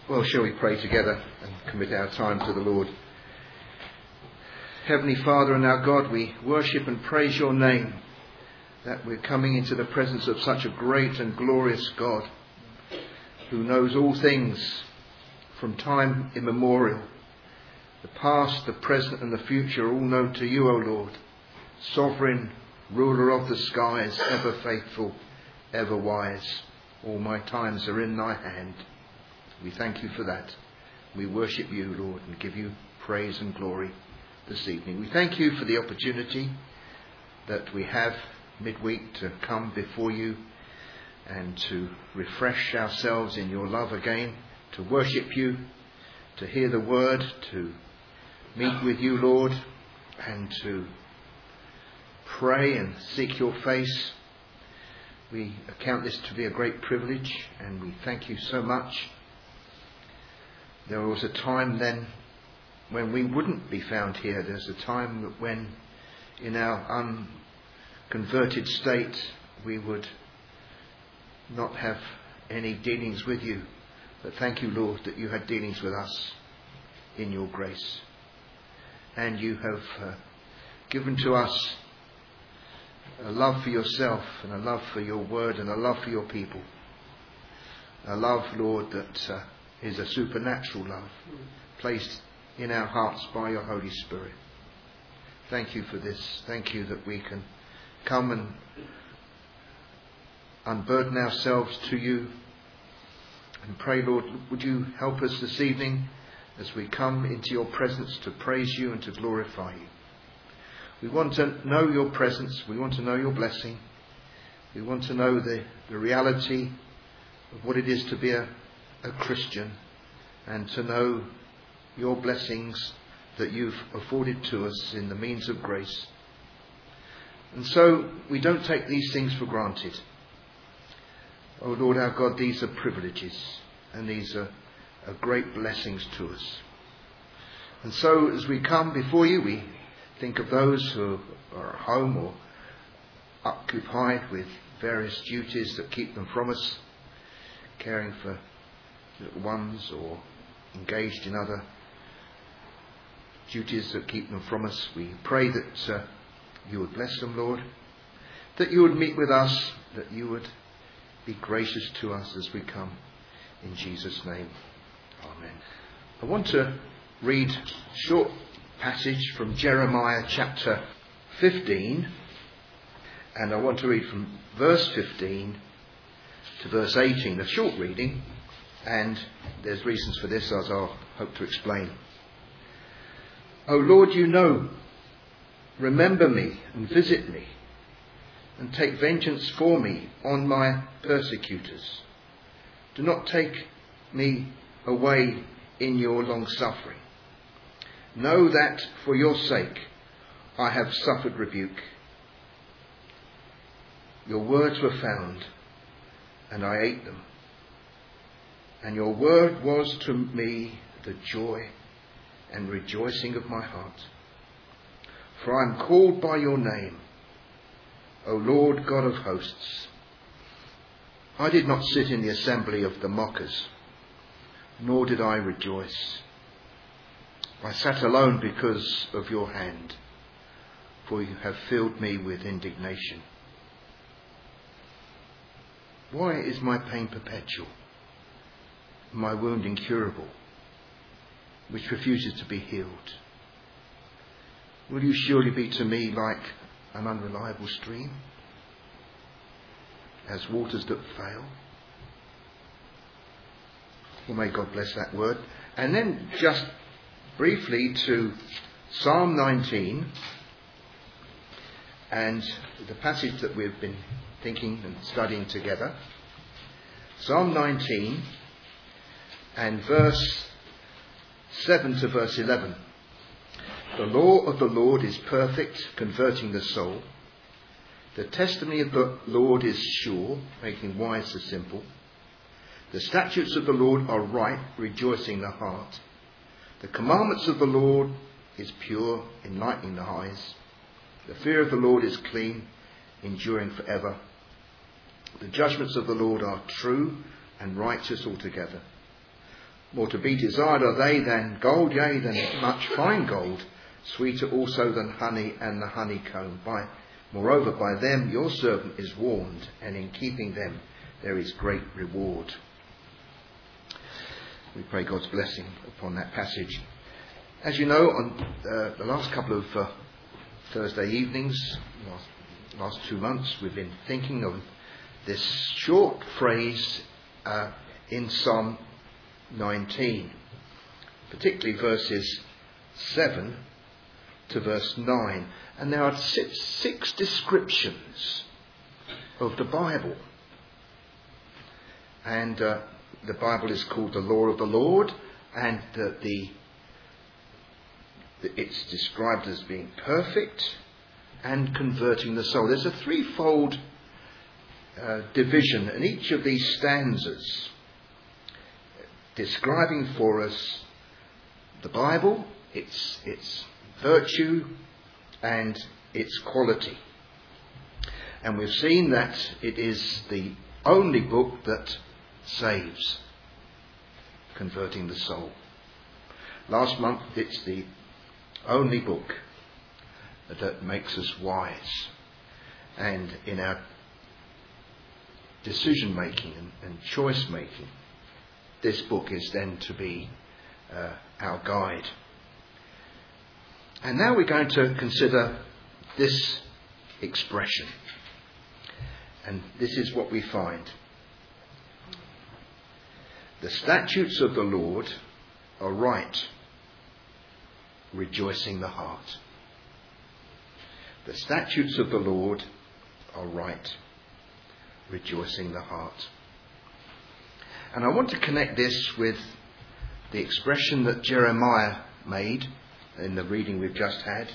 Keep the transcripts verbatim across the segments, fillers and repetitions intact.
Well, shall we pray together and commit our time to the Lord? Heavenly Father and our God, we worship and praise your name, that we're coming into the presence of such a great and glorious God who knows all things from time immemorial. The past, the present and the future are all known to you, O Lord. Sovereign, ruler of the skies, ever faithful, ever wise. All my times are in thy hand. We thank you for that. We worship you, Lord, and give you praise and glory this evening. We thank you for the opportunity that we have midweek to come before you and to refresh ourselves in your love again, to worship you, to hear the word, to meet with you, Lord, and to pray and seek your face. We account this to be a great privilege, and we thank you so much. There was a time then when we wouldn't be found here. There's a time that when in our unconverted state we would not have any dealings with you. But thank you, Lord, that you had dealings with us in your grace. And you have uh, given to us a love for yourself and a love for your word and a love for your people. A love, Lord, that uh, is a supernatural love placed in our hearts by your Holy Spirit. Thank you for this. Thank you that we can come and unburden ourselves to you and pray, Lord, would you help us this evening as we come into your presence to praise you and to glorify you. We want to know your presence. We want to know your blessing. We want to know the, the reality of what it is to be a a Christian, and to know your blessings that you've afforded to us in the means of grace. And so we don't take these things for granted. Oh Lord our God, these are privileges and these are, are great blessings to us. And so as we come before you, we think of those who are at home or occupied with various duties that keep them from us, caring for little ones or engaged in other duties that keep them from us. We pray that uh, you would bless them, Lord, that you would meet with us, that you would be gracious to us as we come. In Jesus' name, amen. I want to read a short passage from Jeremiah chapter fifteen, and I want to read from verse fifteen to verse eighteen, a short reading. And there's reasons for this, as I'll hope to explain. O Lord, you know, remember me and visit me, and take vengeance for me on my persecutors. Do not take me away in your long suffering. Know that for your sake I have suffered rebuke. Your words were found, and I ate them. And your word was to me the joy and rejoicing of my heart. For I am called by your name, O Lord God of hosts. I did not sit in the assembly of the mockers, nor did I rejoice. I sat alone because of your hand, for you have filled me with indignation. Why is my pain perpetual? My wound incurable, which refuses to be healed? Will you surely be to me like an unreliable stream, as waters that fail? Well, may God bless that word. And then just briefly to Psalm nineteen, and the passage that we've been thinking and studying together. Psalm nineteen, and verse seven to verse eleven. The law of the Lord is perfect, converting the soul. The testimony of the Lord is sure, making wise the simple. The statutes of the Lord are right, rejoicing the heart. The commandments of the Lord is pure, enlightening the eyes. The fear of the Lord is clean, enduring forever. The judgments of the Lord are true and righteous altogether. More to be desired are they than gold, yea, than much fine gold, sweeter also than honey and the honeycomb. By, moreover, by them your servant is warned, and in keeping them there is great reward. We pray God's blessing upon that passage. As you know, on uh, the last couple of uh, Thursday evenings, last, last two months, we've been thinking of this short phrase uh, in Psalm nineteen, particularly verses seven to verse nine. And there are six, six descriptions of the Bible. And uh, the Bible is called the law of the Lord, and uh, the, the it's described as being perfect and converting the soul. There's a threefold uh, division in each of these stanzas, describing for us the Bible, its its virtue and its quality. And we've seen that it is the only book that saves, converting the soul. Last month, it's the only book that makes us wise. And in our decision making and, and choice making, this book is then to be uh, our guide. And now we're going to consider this expression. And this is what we find. The statutes of the Lord are right, rejoicing the heart. The statutes of the Lord are right, rejoicing the heart. And I want to connect this with the expression that Jeremiah made in the reading we've just had.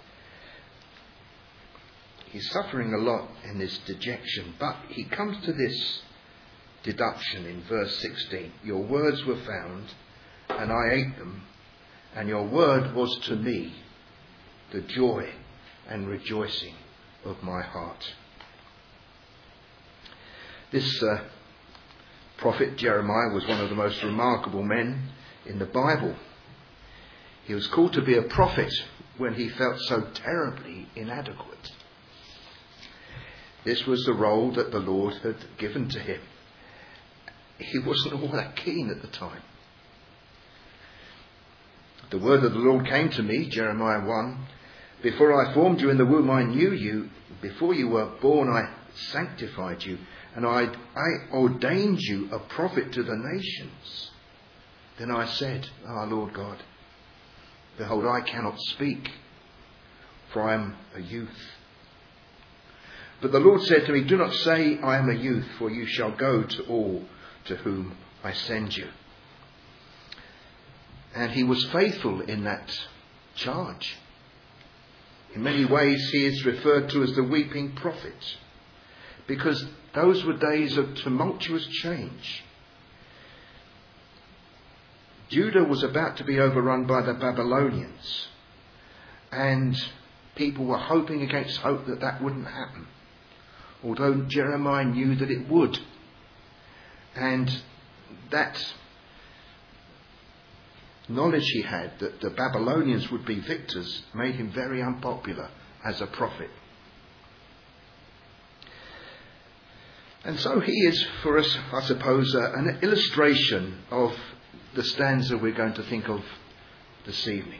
He's suffering a lot in this dejection, but he comes to this deduction in verse sixteen. Your words were found, and I ate them, and your word was to me the joy and rejoicing of my heart. This uh, prophet Jeremiah was one of the most remarkable men in the Bible. He was called to be a prophet when he felt so terribly inadequate. This was the role that the Lord had given to him. He wasn't all that keen at the time. The word of the Lord came to me, Jeremiah one, before I formed you in the womb I knew you, before you were born I sanctified you, and I, I ordained you a prophet to the nations. Then I said, Ah, Lord God, behold, I cannot speak, for I am a youth. But the Lord said to me, do not say I am a youth, for you shall go to all to whom I send you. And he was faithful in that charge. In many ways he is referred to as the weeping prophet, because those were days of tumultuous change. Judah was about to be overrun by the Babylonians, and people were hoping against hope that that wouldn't happen, although Jeremiah knew that it would. And that knowledge he had that the Babylonians would be victors made him very unpopular as a prophet. And so he is, for us, I suppose, uh, an illustration of the stanza we're going to think of this evening.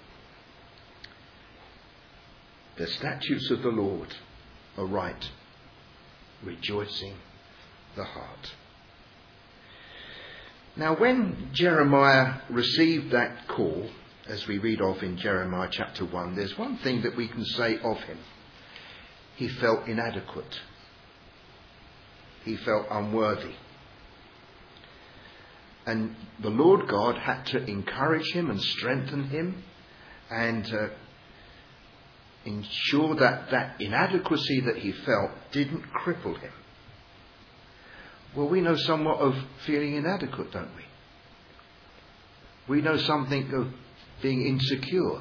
The statutes of the Lord are right, rejoicing the heart. Now, when Jeremiah received that call, as we read of in Jeremiah chapter one, there's one thing that we can say of him. He felt inadequate. He felt unworthy. And the Lord God had to encourage him and strengthen him and uh, ensure that that inadequacy that he felt didn't cripple him. Well, we know somewhat of feeling inadequate, don't we? We know something of being insecure.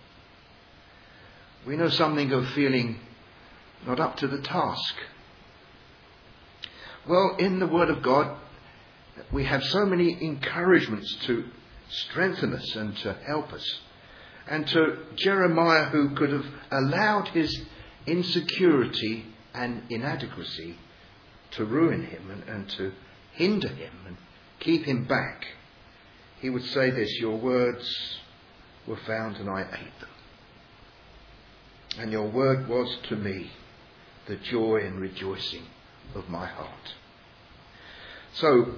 We know something of feeling not up to the task. Well, in the Word of God, We have so many encouragements to strengthen us and to help us. And to Jeremiah, who could have allowed his insecurity and inadequacy to ruin him and, and to hinder him and keep him back, he would say this: your words were found and I ate them. And your word was to me the joy and rejoicing of my heart. So,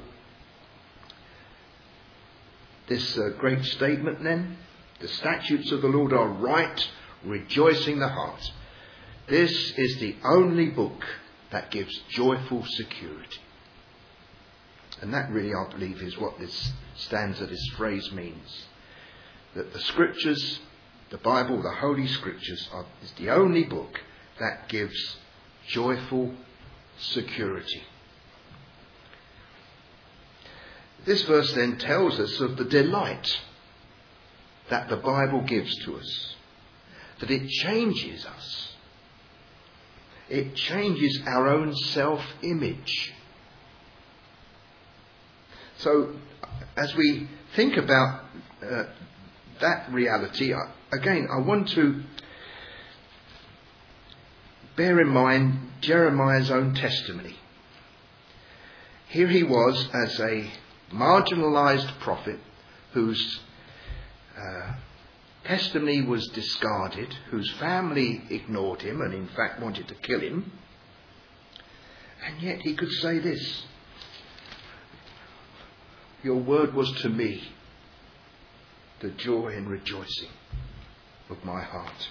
this uh, great statement then, the statutes of the Lord are right, rejoicing the heart. This is the only book that gives joyful security. And that really, I believe, is what this stanza, this phrase means. That the Scriptures, the Bible, the Holy Scriptures, are, is the only book that gives joyful security. This verse then tells us of the delight that the Bible gives to us. That it changes us. It changes our own self-image. So, as we think about uh, that reality, again, I want to bear in mind Jeremiah's own testimony. Here he was as a marginalised prophet whose uh, testimony was discarded, whose family ignored him and in fact wanted to kill him. And yet he could say this: your word was to me the joy and rejoicing of my heart.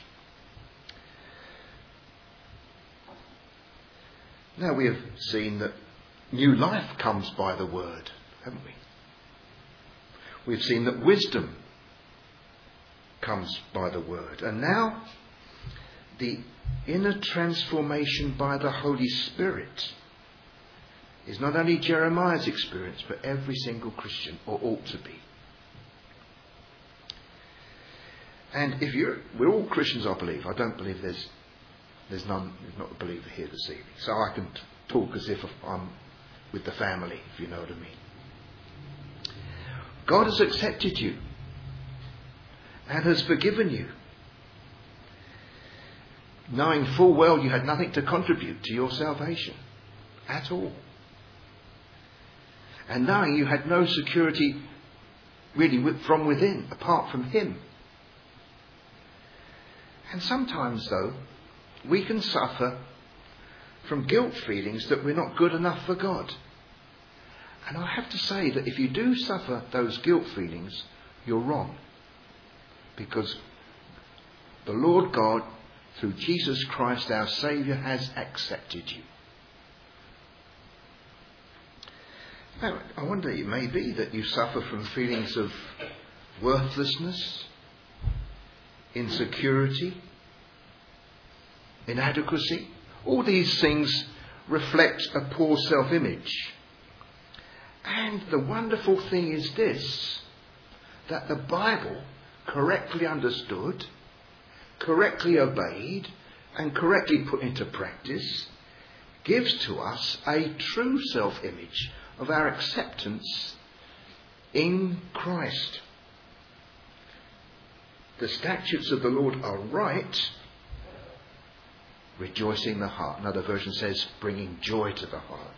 Now we have seen that new life comes by the word, haven't we? We've seen that wisdom comes by the word. And now the inner transformation by the Holy Spirit is not only Jeremiah's experience, but every single Christian, or ought to be. And if you're, we're all Christians, I believe. I don't believe there's there's none, there's not a believer here this evening. So I can t- talk as if I'm with the family, if you know what I mean. God has accepted you and has forgiven you, knowing full well you had nothing to contribute to your salvation at all. And knowing you had no security really from within, apart from Him. And sometimes, though, we can suffer from guilt feelings that we're not good enough for God. And I have to say that if you do suffer those guilt feelings, you're wrong. Because the Lord God, through Jesus Christ our Saviour, has accepted you. Now, I wonder, it may be that you suffer from feelings of worthlessness, insecurity, inadequacy. All these things reflect a poor self-image. And the wonderful thing is this, that the Bible, correctly understood, correctly obeyed, and correctly put into practice, gives to us a true self-image of our acceptance in Christ. The statutes of the Lord are right, rejoicing the heart. Another version says, bringing joy to the heart.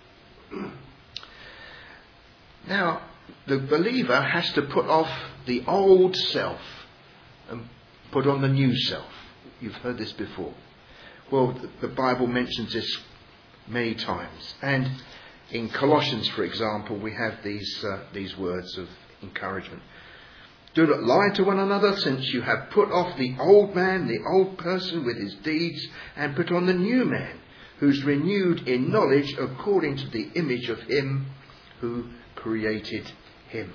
Now, the believer has to put off the old self and put on the new self. You've heard this before. Well, the Bible mentions this many times. And in Colossians, for example, we have these uh, these words of encouragement. Do not lie to one another, since you have put off the old man, the old person with his deeds, and put on the new man, who's renewed in knowledge according to the image of him who created him.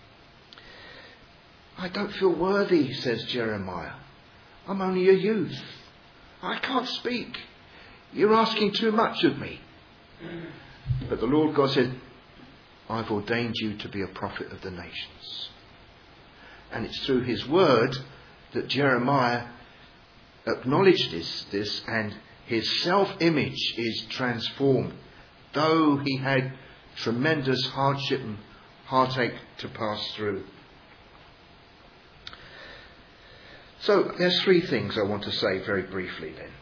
I don't feel worthy, says Jeremiah. I'm only a youth. I can't speak. You're asking too much of me. But the Lord God said, I've ordained you to be a prophet of the nations. And it's through his word that Jeremiah acknowledged this, this and his self-image is transformed. Though he had tremendous hardship and heartache to pass through. So there's three things I want to say very briefly then.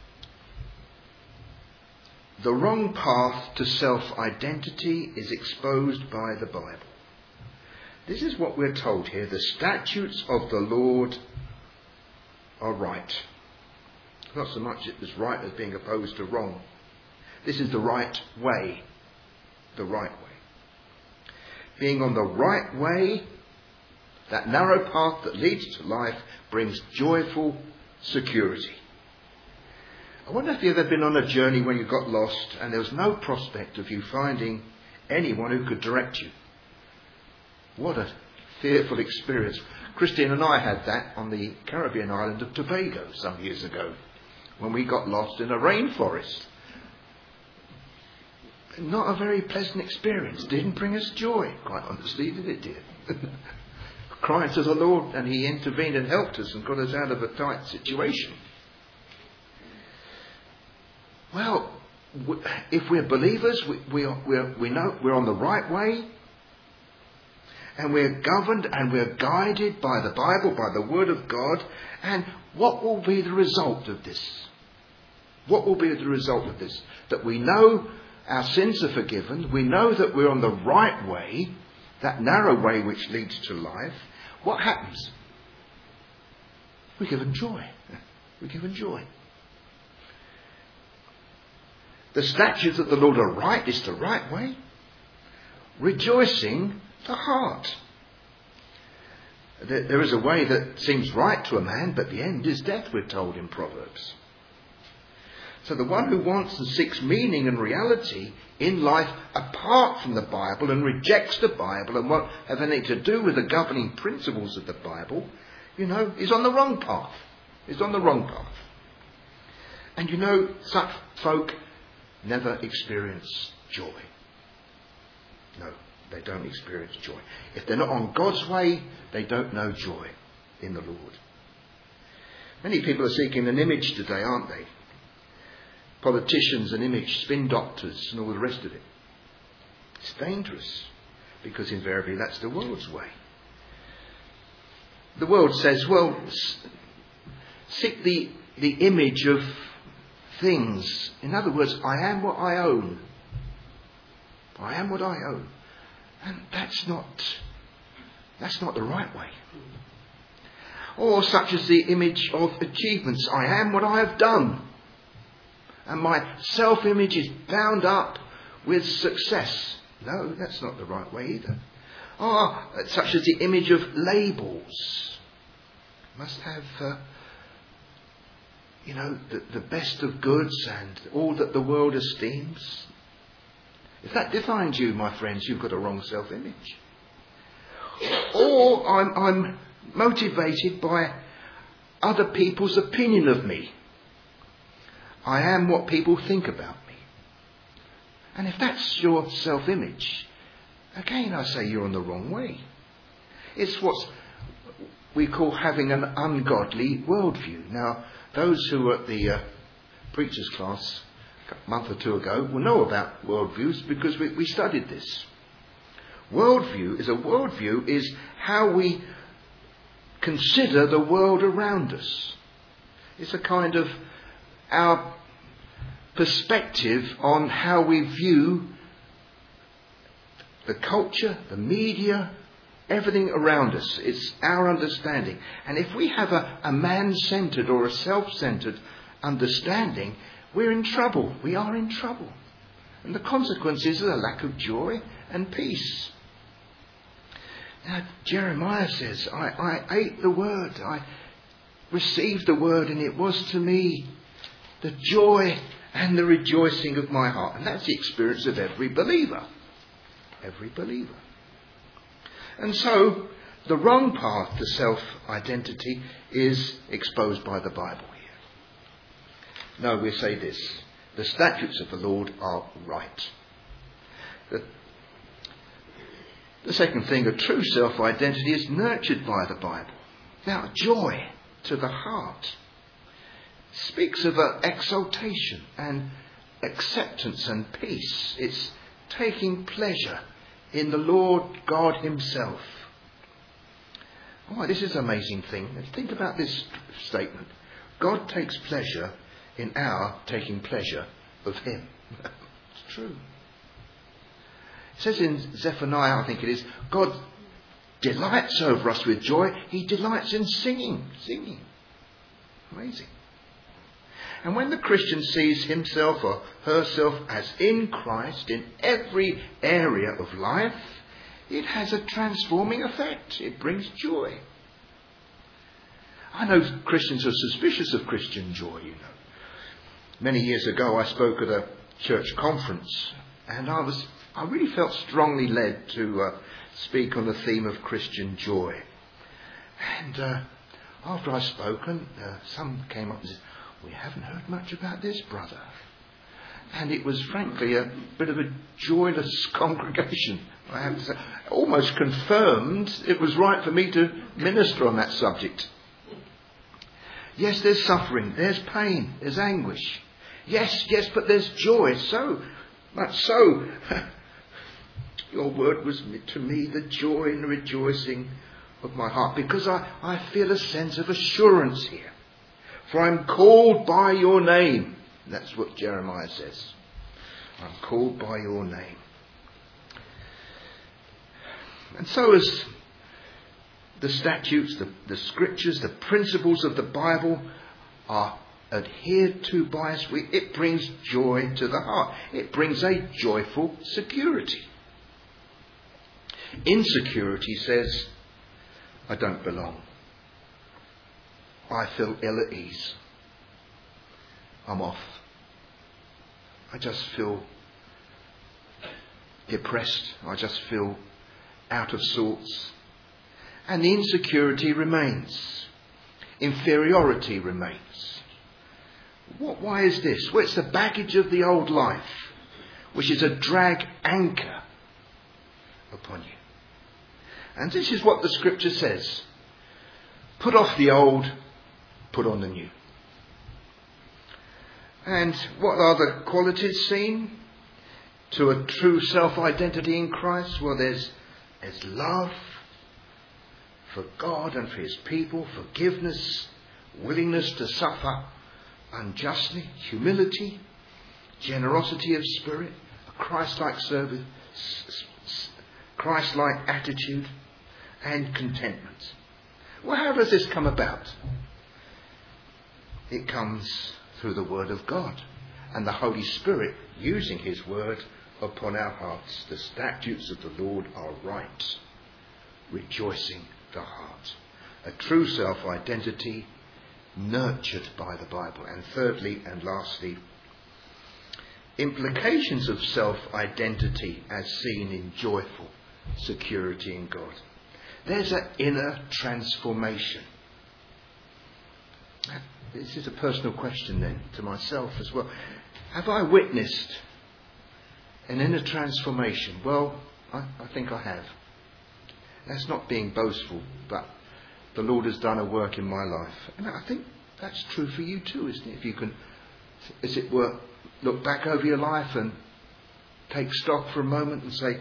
The wrong path to self-identity is exposed by the Bible. This is what we're told here. The statutes of the Lord are right. Not so much as right as being opposed to wrong. This is the right way. The right way. Being on the right way, that narrow path that leads to life, brings joyful security. I wonder if you've ever been on a journey when you got lost and there was no prospect of you finding anyone who could direct you. What a fearful experience. Christine and I had that on the Caribbean island of Tobago some years ago when we got lost in a rainforest. Not a very pleasant experience. Didn't bring us joy, quite honestly, did it, dear? Cried to the Lord and He intervened and helped us and got us out of a tight situation. Well, if we're believers, we, we, are, we're, we know we're on the right way, and we're governed and we're guided by the Bible, by the Word of God. And what will be the result of this? What will be the result of this? That we know our sins are forgiven, we know that we're on the right way, that narrow way which leads to life. What happens? We're given joy. We're given joy. The statutes of the Lord are right, is the right way. Rejoicing the heart. There is a way that seems right to a man, but the end is death, we're told in Proverbs. So the one who wants and seeks meaning and reality in life apart from the Bible and rejects the Bible and won't have anything to do with the governing principles of the Bible, you know, is on the wrong path. Is on the wrong path. And you know, such folk never experience joy. No, they don't experience joy. If they're not on God's way, they don't know joy in the Lord. Many people are seeking an image today, aren't they? Politicians, an image, spin doctors and all the rest of it. It's dangerous because invariably that's the world's way. The world says, well, seek the, the image of things. In other words, I am what I own. I am what I own. And that's not, that's not the right way. Or such as the image of achievements. I am what I have done. And my self-image is bound up with success. No, that's not the right way either. Or such as the image of labels. Must have, uh, you know, the, the best of goods and all that the world esteems. If that defines you, my friends, you've got a wrong self-image. Or I'm, I'm motivated by other people's opinion of me. I am what people think about me. And if that's your self-image, again I say you're on the wrong way. It's what we call having an ungodly worldview. Now, those who were at the uh, preacher's class a month or two ago will know about worldviews because we, we studied this. Worldview is a worldview is how we consider the world around us. It's a kind of our perspective on how we view the culture, the media, everything around us. It's our understanding. And if we have a, a man-centred or a self-centred understanding, we're in trouble. We are in trouble. And the consequences are a lack of joy and peace. Now, Jeremiah says, I, I ate the word. I received the word, and it was to me the joy and the rejoicing of my heart. And that's the experience of every believer. Every believer. And so, the wrong path to self-identity is exposed by the Bible here. No, we say this. The statutes of the Lord are right. The, the second thing, a true self-identity is nurtured by the Bible. Now, joy to the heart speaks of an exaltation and acceptance and peace. It's taking pleasure in the Lord God himself. Oh, this is an amazing thing. Think about this statement. God takes pleasure in our taking pleasure of him. It's true. It says in Zephaniah, I think it is, God delights over us with joy. He delights in singing. Singing. Amazing. And when the Christian sees himself or herself as in Christ in every area of life, it has a transforming effect. It brings joy. I know Christians are suspicious of Christian joy, you know. Many years ago I spoke at a church conference, and I was I really felt strongly led to uh, speak on the theme of Christian joy. And uh, after I'd spoken, uh, some came up and said, "We haven't heard much about this, brother." And it was frankly a bit of a joyless congregation, I have to say. Almost confirmed it was right for me to minister on that subject. Yes, there's suffering, there's pain, there's anguish. Yes, yes, but there's joy, so much so. Your word was to me the joy and the rejoicing of my heart, because I, I feel a sense of assurance here. For I'm called by your name. That's what Jeremiah says. I'm called by your name. And so as the statutes, the, the scriptures, the principles of the Bible are adhered to by us, we, it brings joy to the heart. It brings a joyful security. Insecurity says, I don't belong. I feel ill at ease. I'm off. I just feel depressed. I just feel out of sorts. And the insecurity remains. Inferiority remains. What, why is this? Well, it's the baggage of the old life, which is a drag anchor upon you. And this is what the scripture says. Put off the old, put on the new. And what are the qualities seen to a true self-identity in Christ? Well, there's, there's love for God and for his people, forgiveness, willingness to suffer unjustly, humility, generosity of spirit, a Christ-like service, Christ-like attitude, and contentment. Well, how does this come about? It comes through the Word of God and the Holy Spirit using his Word upon our hearts. The statutes of the Lord are right, rejoicing the heart. A true self-identity nurtured by the Bible. And thirdly and lastly, implications of self-identity as seen in joyful security in God. There's an inner transformation. This is a personal question then to myself as well. Have I witnessed an inner transformation? Well, I, I think I have. That's not being boastful, but the Lord has done a work in my life. And I think that's true for you too, isn't it? If you can, as it were, look back over your life and take stock for a moment and say,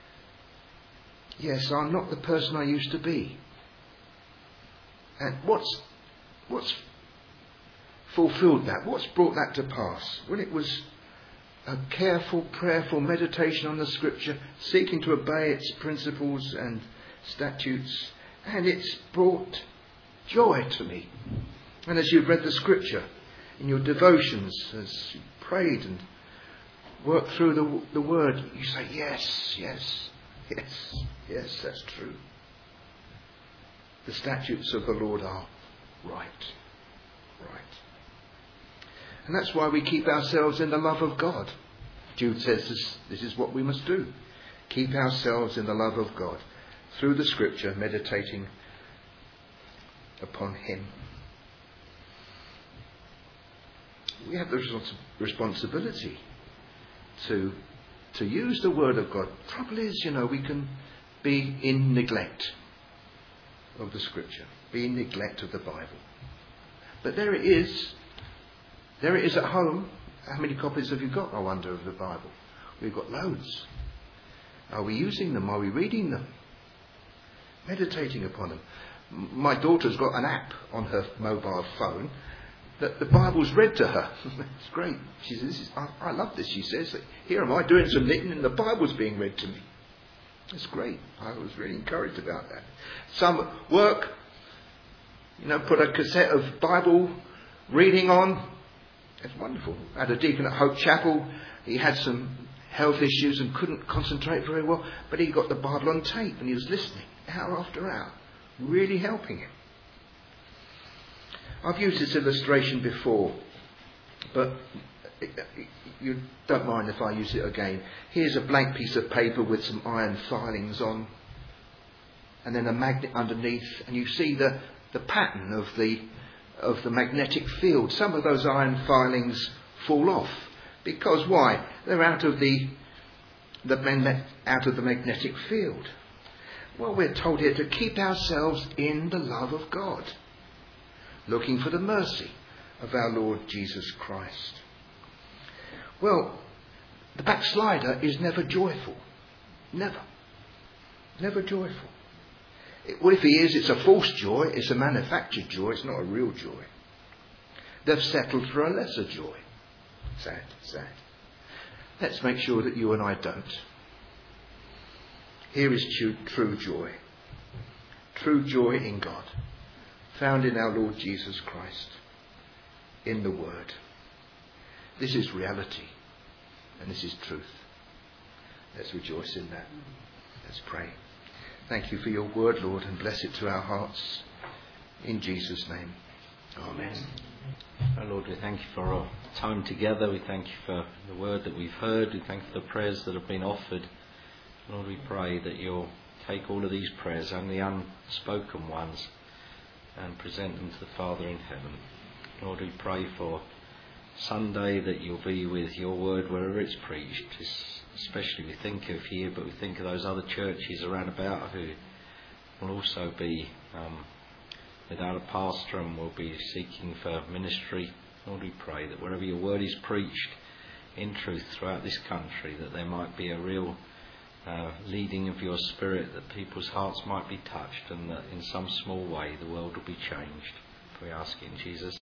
yes, I'm not the person I used to be. And what's what's fulfilled that? What's brought that to pass? Well, it was a careful, prayerful meditation on the Scripture, seeking to obey its principles and statutes, and it's brought joy to me. And as you've read the Scripture in your devotions, as you prayed and worked through the, the Word, you say, yes, yes, yes, yes, that's true. The statutes of the Lord are right, right. And that's why we keep ourselves in the love of God. Jude says this, this is what we must do. Keep ourselves in the love of God through the Scripture, meditating upon him. We have the respons- responsibility to, to use the Word of God. Trouble is, you know, we can be in neglect of the Scripture, be in neglect of the Bible. But there it is. There it is at home. How many copies have you got, I wonder, of the Bible? We've got loads. Are we using them? Are we reading them? Meditating upon them? My daughter's got an app on her mobile phone that the Bible's read to her. It's great. She says, this is, I, I love this, she says. Here am I doing some knitting and the Bible's being read to me. It's great. I was really encouraged about that. Some work, you know, put a cassette of Bible reading on. It's wonderful. I had a deacon at Hope Chapel. He had some health issues and couldn't concentrate very well, but he got the Bible on tape and he was listening hour after hour, really helping him. I've used this illustration before, but you don't mind if I use it again. Here's a blank piece of paper with some iron filings on, and then a magnet underneath, and you see the, the pattern of the of the magnetic field. Some of those iron filings fall off because why? They're out of the the magnet, out of the magnetic field. Well, we're told here to keep ourselves in the love of God, looking for the mercy of our Lord Jesus Christ. Well, the backslider is never joyful. Never. Never joyful. Well, if he is, it's a false joy. It's a manufactured joy. It's not a real joy. They've settled for a lesser joy. Sad, sad. Let's make sure that you and I don't. Here is true, true joy. True joy in God, found in our Lord Jesus Christ, in the Word. This is reality, and this is truth. Let's rejoice in that. Let's pray. Thank you for your word, Lord, and bless it to our hearts. In Jesus' name. Amen. Oh Lord, we thank you for our time together. We thank you for the word that we've heard. We thank you for the prayers that have been offered. Lord, we pray that you'll take all of these prayers and the unspoken ones and present them to the Father in heaven. Lord, we pray for Sunday that you'll be with your word wherever it's preached. Especially we think of here, but we think of those other churches around about who will also be um, without a pastor and will be seeking for ministry. Lord, we pray that wherever your word is preached in truth throughout this country, that there might be a real uh, leading of your spirit, that people's hearts might be touched, and that in some small way the world will be changed. We ask in Jesus'